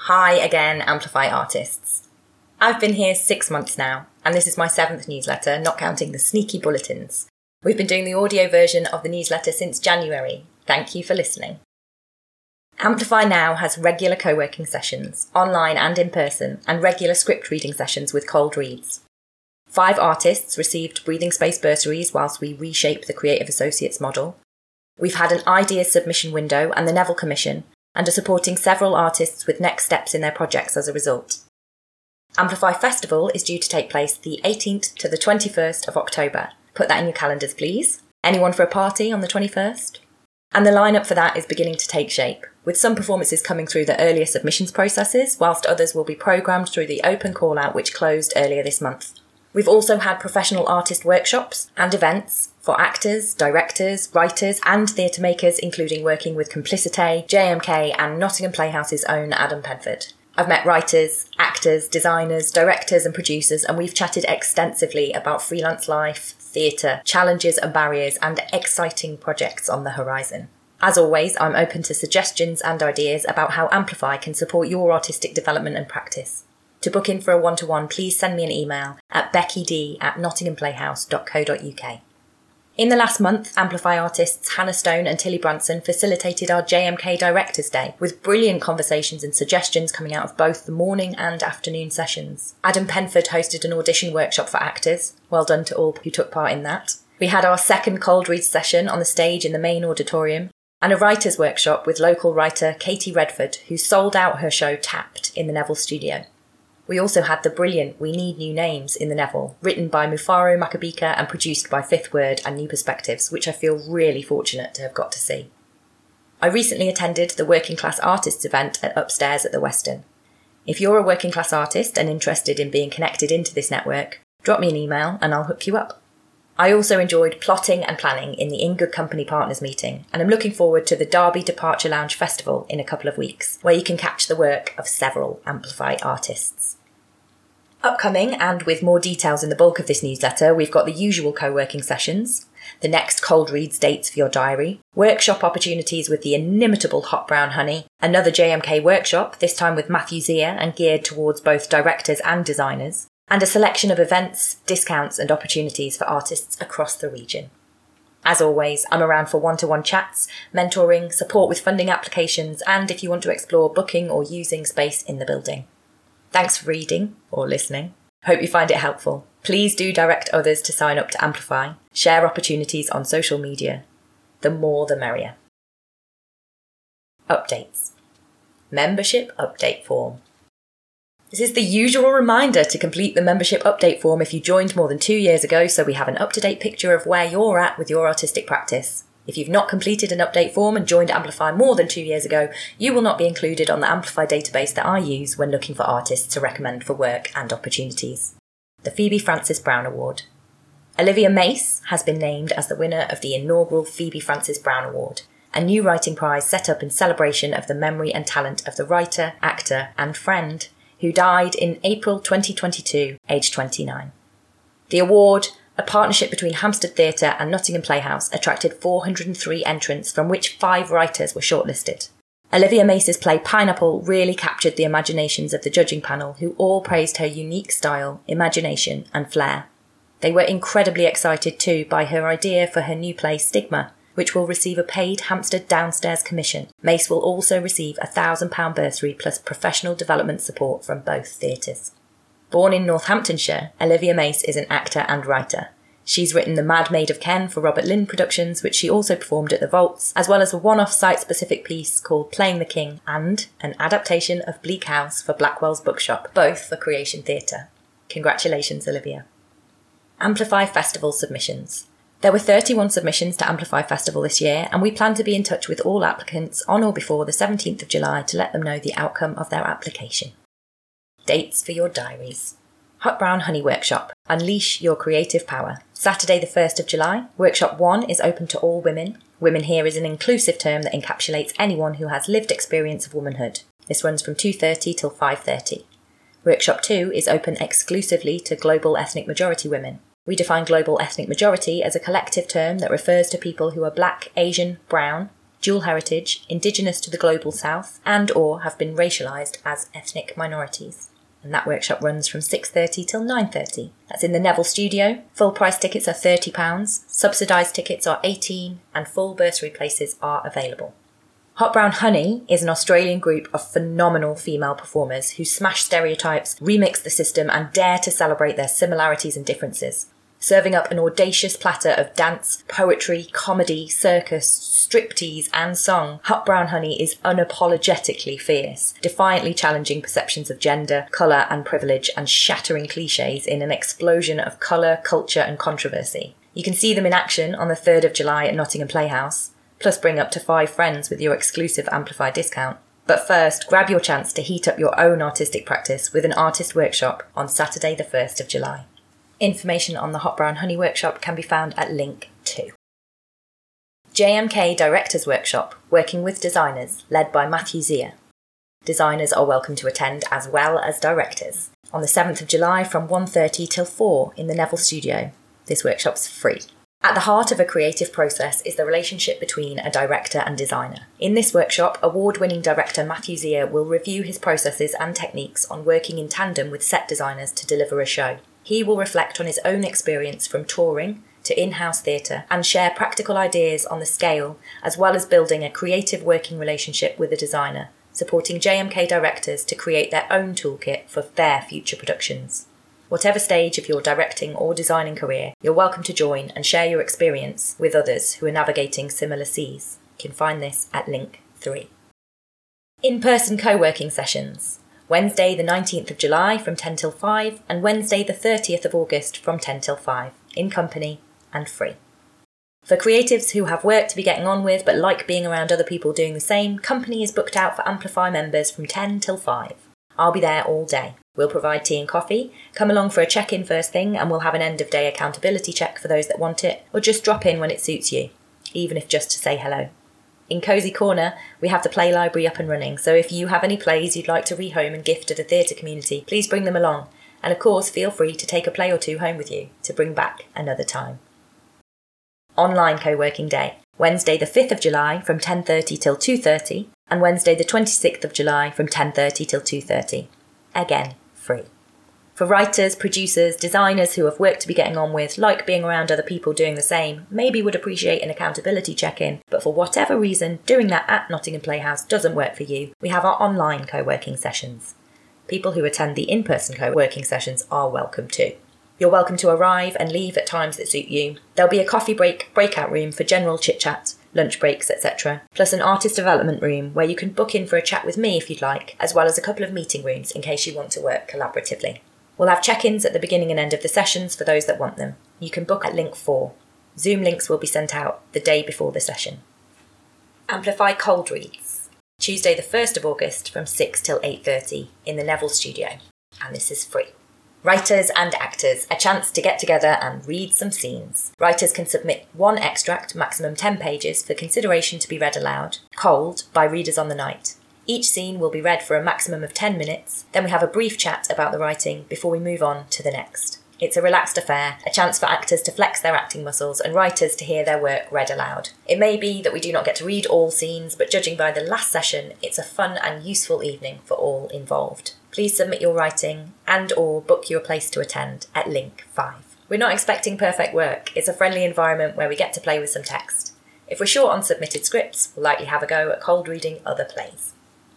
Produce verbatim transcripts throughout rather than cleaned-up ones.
Hi again, Amplify artists. I've been here six months now, and this is my seventh newsletter, not counting the sneaky bulletins. We've been doing the audio version of the newsletter since January. Thank you for listening. Amplify now has regular co-working sessions, online and in person, and regular script reading sessions with cold reads. Five artists received breathing space bursaries whilst we reshape the Creative Associates model. We've had an ideas submission window and the Neville Commission, and are supporting several artists with next steps in their projects as a result. Amplify Festival is due to take place the eighteenth to the twenty-first of October. Put that in your calendars, please. Anyone for a party on the twenty-first? And the lineup for that is beginning to take shape, with some performances coming through the earlier submissions processes, whilst others will be programmed through the open call-out which closed earlier this month. We've also had professional artist workshops and events for actors, directors, writers and theatre makers, including working with Complicité, J M K and Nottingham Playhouse's own Adam Penford. I've met writers, actors, designers, directors and producers, and we've chatted extensively about freelance life, theatre, challenges and barriers, and exciting projects on the horizon. As always, I'm open to suggestions and ideas about how Amplify can support your artistic development and practice. To book in for a one-to-one, please send me an email at beckyd at nottinghamplayhouse dot co dot uk. In the last month, Amplify artists Hannah Stone and Tilly Branson facilitated our J M K Directors Day, with brilliant conversations and suggestions coming out of both the morning and afternoon sessions. Adam Penford hosted an audition workshop for actors. Well done to all who took part in that. We had our second cold read session on the stage in the main auditorium, and a writers' workshop with local writer Katie Redford, who sold out her show Tapped in the Neville studio. We also had the brilliant We Need New Names in the Neville, written by Mufaro Makabika and produced by Fifth Word and New Perspectives, which I feel really fortunate to have got to see. I recently attended the Working Class Artists event at Upstairs at the Weston. If you're a working class artist and interested in being connected into this network, drop me an email and I'll hook you up. I also enjoyed plotting and planning in the In Good Company Partners meeting, and I'm looking forward to the Derby Departure Lounge Festival in a couple of weeks, where you can catch the work of several Amplify artists. Upcoming, and with more details in the bulk of this newsletter, we've got the usual co-working sessions, the next cold reads dates for your diary, workshop opportunities with the inimitable Hot Brown Honey, another J M K workshop, this time with Matthew Zia and geared towards both directors and designers, and a selection of events, discounts and opportunities for artists across the region. As always, I'm around for one-to-one chats, mentoring, support with funding applications, and if you want to explore booking or using space in the building. Thanks for reading or listening. Hope you find it helpful. Please do direct others to sign up to Amplify. Share opportunities on social media. The more the merrier. Updates. Membership update form. This is the usual reminder to complete the membership update form if you joined more than two years ago, so we have an up-to-date picture of where you're at with your artistic practice. If you've not completed an update form and joined Amplify more than two years ago, you will not be included on the Amplify database that I use when looking for artists to recommend for work and opportunities. The Phoebe Francis Brown Award. Olivia Mace has been named as the winner of the inaugural Phoebe Francis Brown Award, a new writing prize set up in celebration of the memory and talent of the writer, actor and friend who died in April twenty twenty-two, aged twenty-nine. The award, a partnership between Hampstead Theatre and Nottingham Playhouse, attracted four hundred three entrants, from which five writers were shortlisted. Olivia Mace's play Pineapple really captured the imaginations of the judging panel, who all praised her unique style, imagination and flair. They were incredibly excited too by her idea for her new play Stigma, which will receive a paid Hampstead Downstairs commission. Mace will also receive a one thousand pounds bursary plus professional development support from both theatres. Born in Northamptonshire, Olivia Mace is an actor and writer. She's written The Mad Maid of Ken for Robert Lynn Productions, which she also performed at the Vaults, as well as a one-off site-specific piece called Playing the King and an adaptation of Bleak House for Blackwell's Bookshop, both for Creation Theatre. Congratulations, Olivia. Amplify Festival submissions. There were thirty-one submissions to Amplify Festival this year, and we plan to be in touch with all applicants on or before the seventeenth of July to let them know the outcome of their application. Dates for your diaries. Hot Brown Honey Workshop. Unleash your creative power. Saturday the first of July. Workshop one is open to all women. Women here is an inclusive term that encapsulates anyone who has lived experience of womanhood. This runs from two thirty till five thirty. Workshop two is open exclusively to global ethnic majority women. We define global ethnic majority as a collective term that refers to people who are black, Asian, brown, dual heritage, indigenous to the global south, and or have been racialised as ethnic minorities. And that workshop runs from six thirty till nine thirty. That's in the Neville Studio. Full price tickets are thirty pounds, subsidised tickets are eighteen pounds, and full bursary places are available. Hot Brown Honey is an Australian group of phenomenal female performers who smash stereotypes, remix the system, and dare to celebrate their similarities and differences. Serving up an audacious platter of dance, poetry, comedy, circus, striptease and song, Hot Brown Honey is unapologetically fierce, defiantly challenging perceptions of gender, colour and privilege, and shattering clichés in an explosion of colour, culture and controversy. You can see them in action on the third of July at Nottingham Playhouse, plus bring up to five friends with your exclusive Amplify discount. But first, grab your chance to heat up your own artistic practice with an artist workshop on Saturday the first of July. Information on the Hot Brown Honey workshop can be found at link two. J M K Directors Workshop, working with designers, led by Matthew Zia. Designers are welcome to attend as well as directors. On the seventh of July from one thirty till four in the Neville Studio. This workshop's free. At the heart of a creative process is the relationship between a director and designer. In this workshop, award-winning director Matthew Zia will review his processes and techniques on working in tandem with set designers to deliver a show. He will reflect on his own experience from touring to in-house theatre and share practical ideas on the scale, as well as building a creative working relationship with a designer, supporting J M K directors to create their own toolkit for their future productions. Whatever stage of your directing or designing career, you're welcome to join and share your experience with others who are navigating similar seas. You can find this at link three. In-person co-working sessions. Wednesday the nineteenth of July from ten till five and Wednesday the thirtieth of August from ten till five, in company and free. For creatives who have work to be getting on with but like being around other people doing the same, company is booked out for Amplify members from ten till five. I'll be there all day. We'll provide tea and coffee, come along for a check-in first thing, and we'll have an end-of-day accountability check for those that want it, or just drop in when it suits you, even if just to say hello. In Cosy Corner, we have the Play Library up and running, so if you have any plays you'd like to rehome and gift to the theatre community, please bring them along. And of course, feel free to take a play or two home with you to bring back another time. Online co-working day. Wednesday the fifth of July from ten thirty till two thirty and Wednesday the twenty-sixth of July from ten thirty till two thirty. Again, free. For writers, producers, designers who have work to be getting on with, like being around other people doing the same, maybe would appreciate an accountability check-in, but for whatever reason, doing that at Nottingham Playhouse doesn't work for you, we have our online co-working sessions. People who attend the in-person co-working sessions are welcome too. You're welcome to arrive and leave at times that suit you. There'll be a coffee break, breakout room for general chit-chat, lunch breaks, et cetera, plus an artist development room where you can book in for a chat with me if you'd like, as well as a couple of meeting rooms in case you want to work collaboratively. We'll have check-ins at the beginning and end of the sessions for those that want them. You can book at link four. Zoom links will be sent out the day before the session. Amplify Cold Reads. Tuesday the first of August from six till eight thirty in the Neville Studio. And this is free. Writers and actors, a chance to get together and read some scenes. Writers can submit one extract, maximum ten pages, for consideration to be read aloud, cold, by readers on the night. Each scene will be read for a maximum of ten minutes, then we have a brief chat about the writing before we move on to the next. It's a relaxed affair, a chance for actors to flex their acting muscles and writers to hear their work read aloud. It may be that we do not get to read all scenes, but judging by the last session, it's a fun and useful evening for all involved. Please submit your writing and or book your place to attend at link five. We're not expecting perfect work, it's a friendly environment where we get to play with some text. If we're short on submitted scripts, we'll likely have a go at cold reading other plays.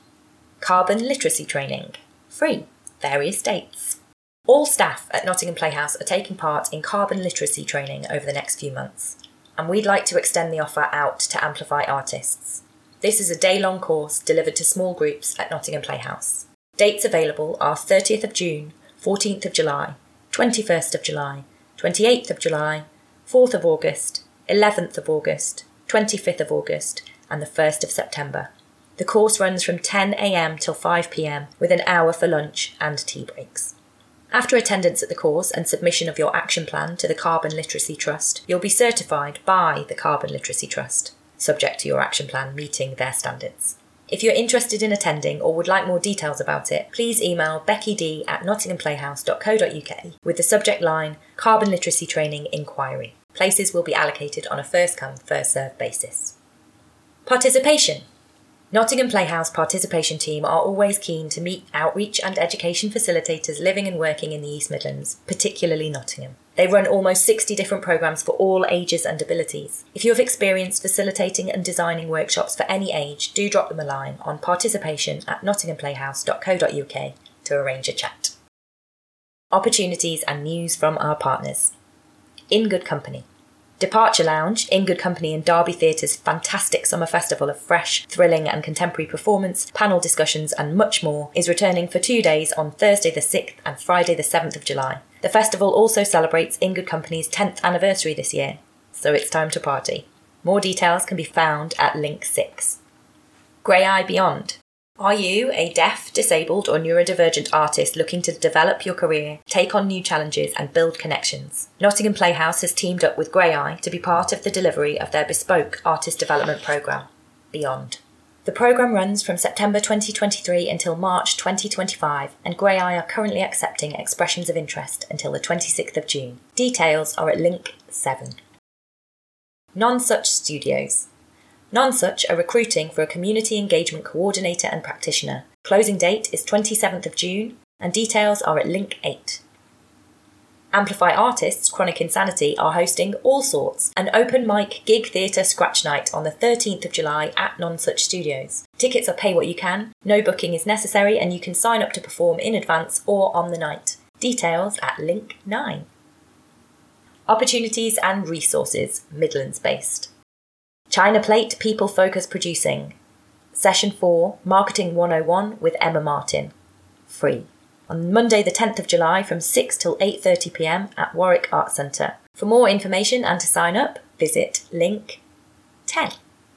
Carbon literacy training. Free. Various dates. All staff at Nottingham Playhouse are taking part in carbon literacy training over the next few months, and we'd like to extend the offer out to Amplify artists. This is a day-long course delivered to small groups at Nottingham Playhouse. Dates available are thirtieth of June, fourteenth of July, twenty-first of July, twenty-eighth of July, fourth of August, eleventh of August, twenty-fifth of August, and the first of September. The course runs from ten a m till five p m with an hour for lunch and tea breaks. After attendance at the course and submission of your action plan to the Carbon Literacy Trust, you'll be certified by the Carbon Literacy Trust, subject to your action plan meeting their standards. If you're interested in attending or would like more details about it, please email beckyd at nottinghamplayhouse dot co dot uk with the subject line Carbon Literacy Training Inquiry. Places will be allocated on a first-come, first-served basis. Participation. Nottingham Playhouse participation team are always keen to meet outreach and education facilitators living and working in the East Midlands, particularly Nottingham. They run almost sixty different programmes for all ages and abilities. If you have experience facilitating and designing workshops for any age, do drop them a line on participation at nottingham playhouse dot co dot uk to arrange a chat. Opportunities and news from our partners. In Good Company. Departure Lounge, In Good Company and Derby Theatre's fantastic summer festival of fresh, thrilling and contemporary performance, panel discussions and much more, is returning for two days on Thursday the sixth and Friday the seventh of July. The festival also celebrates In Good Company's tenth anniversary this year, so it's time to party. More details can be found at link six. Grey Eye Beyond. Are you a deaf, disabled or neurodivergent artist looking to develop your career, take on new challenges and build connections? Nottingham Playhouse has teamed up with Grey Eye to be part of the delivery of their bespoke artist development programme, Beyond. The programme runs from September twenty twenty-three until March twenty twenty-five, and Grey Eye are currently accepting expressions of interest until the twenty-sixth of June. Details are at link seven. Nonsuch Studios. Nonsuch are recruiting for a community engagement coordinator and practitioner. Closing date is twenty-seventh of June, and details are at link eight. Amplify Artists Chronic Insanity are hosting All Sorts, an open mic gig theatre scratch night on the thirteenth of July at Nonsuch Studios. Tickets are pay what you can, no booking is necessary, and you can sign up to perform in advance or on the night. Details at link nine. Opportunities and resources, Midlands based. China Plate People Focus Producing. Session four, Marketing one oh one with Emma Martin. Free. On Monday the tenth of July from six till eight thirty p m at Warwick Arts Centre. For more information and to sign up, visit link ten.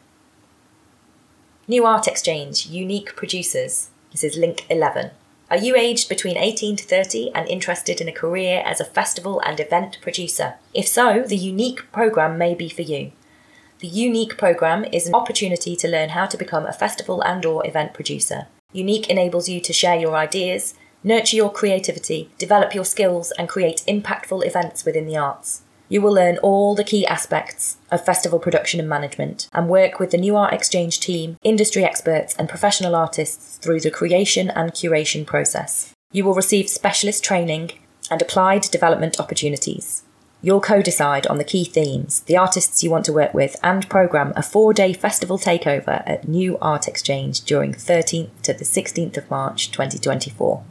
New Art Exchange, Unique Producers. This is link eleven. Are you aged between eighteen to thirty and interested in a career as a festival and event producer? If so, the Unique programme may be for you. The Unique programme is an opportunity to learn how to become a festival and or event producer. Unique enables you to share your ideas, nurture your creativity, develop your skills and create impactful events within the arts. You will learn all the key aspects of festival production and management and work with the New Art Exchange team, industry experts and professional artists through the creation and curation process. You will receive specialist training and applied development opportunities. You'll co-decide on the key themes, the artists you want to work with, and programme a four-day festival takeover at New Art Exchange during the thirteenth to the sixteenth of March twenty twenty-four.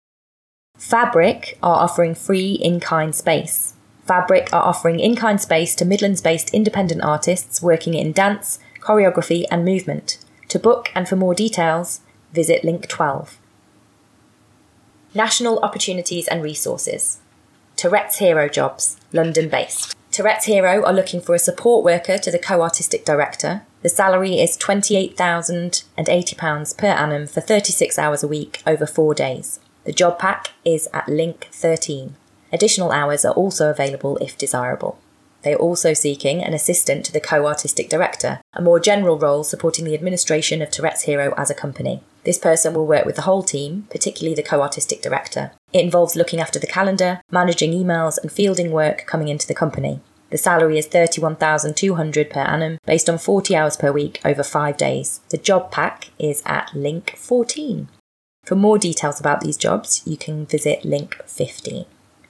Fabric are offering free in-kind space. Fabric are offering in-kind space to Midlands-based independent artists working in dance, choreography and movement. To book and for more details, visit link twelve. National Opportunities and Resources. Tourette's Hero Jobs, London-based. Tourette's Hero are looking for a support worker to the co-artistic director. The salary is twenty-eight thousand eighty pounds per annum for thirty-six hours a week over four days. The job pack is at link thirteen. Additional hours are also available if desirable. They are also seeking an assistant to the co-artistic director, a more general role supporting the administration of Tourette's Hero as a company. This person will work with the whole team, particularly the co-artistic director. It involves looking after the calendar, managing emails and fielding work coming into the company. The salary is thirty-one thousand two hundred pounds per annum, based on forty hours per week over five days. The job pack is at link fourteen. For more details about these jobs, you can visit link fifteen.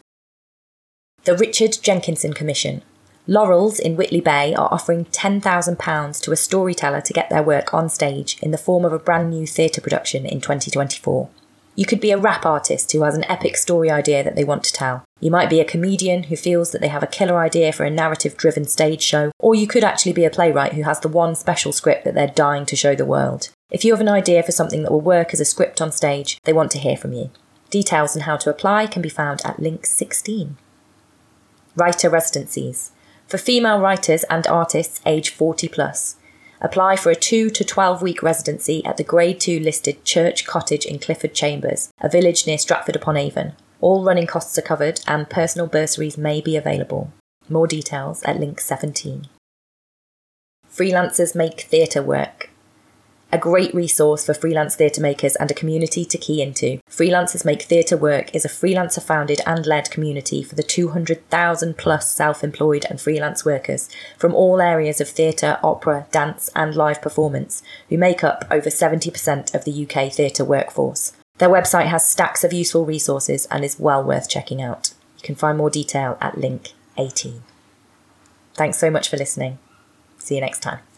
The Richard Jenkinson Commission. Laurels in Whitley Bay are offering ten thousand pounds to a storyteller to get their work on stage in the form of a brand new theatre production in twenty twenty-four. You could be a rap artist who has an epic story idea that they want to tell. You might be a comedian who feels that they have a killer idea for a narrative-driven stage show, or you could actually be a playwright who has the one special script that they're dying to show the world. If you have an idea for something that will work as a script on stage, they want to hear from you. Details on how to apply can be found at link sixteen. Writer Residencies. For female writers and artists aged forty plus. Apply for a two to twelve week residency at the Grade two listed Church Cottage in Clifford Chambers, a village near Stratford-upon-Avon. All running costs are covered and personal bursaries may be available. More details at link seventeen. Freelancers make theatre work. a great resource for freelance theatre makers and a community to key into. Freelancers Make Theatre Work is a freelancer-founded and led community for the two hundred thousand plus self-employed and freelance workers from all areas of theatre, opera, dance and live performance, who make up over seventy percent of the U K theatre workforce. Their website has stacks of useful resources and is well worth checking out. You can find more detail at link eighteen. Thanks so much for listening. See you next time.